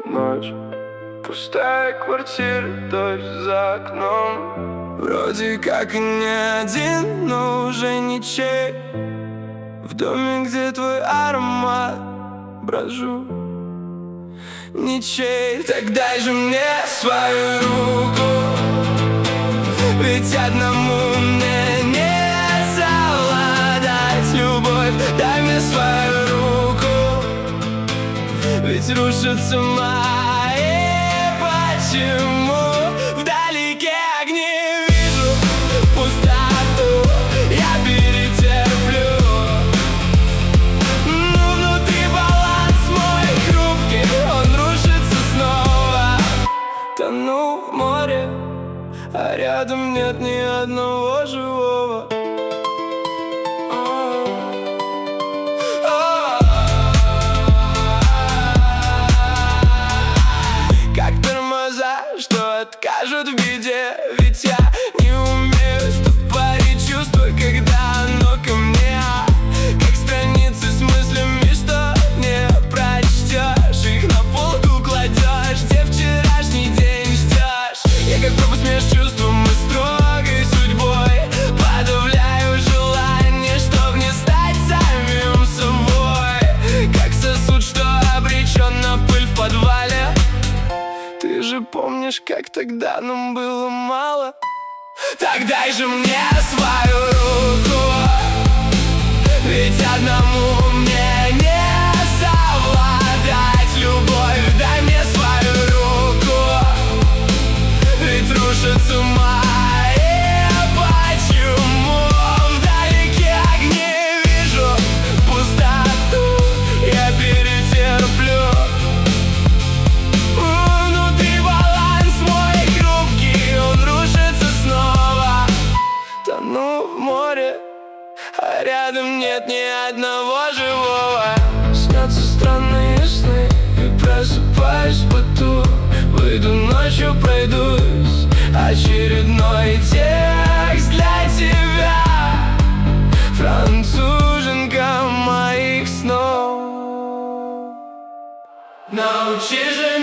ночь, пустая квартира, дождь за окном. Вроде как и не один, но уже ничей. В доме, где твой аромат, брожу ничей. Так дай же мне свою руку, ведь одному мне не совладать. Любовь, дай мне свою руку, ведь рушатся мои. Почему вдалеке огни вижу пустоту, я перетерплю, но внутри баланс мой хрупкий, он рушится снова. Тону в море, а рядом нет ни одного живого. Что откажут в беде, ведь я не умею стопорить чувства, когда оно ко мне. Как страницы с мыслями, что не прочтешь, их на полку кладешь, где вчерашний день ждешь. Я как пропасть меж чувством и строгой судьбой, подавляю желание, чтоб не стать самим собой. Как сосуд, что обречен на пыль в подвале. Ты же помнишь, как тогда нам было мало? Так дай же мне свою руку, ведь одному мне не совладать. Любовь, дай мне свою руку, ведь рушатся мои. Почему вдалеке огни вижу пустоту, я перетерплю, тону в море, а рядом нет ни одного живого. Снятся странные сны и просыпаюсь в поту. Выйду ночью, пройдусь, очередной текст для тебя, француженка моих снов. Научи же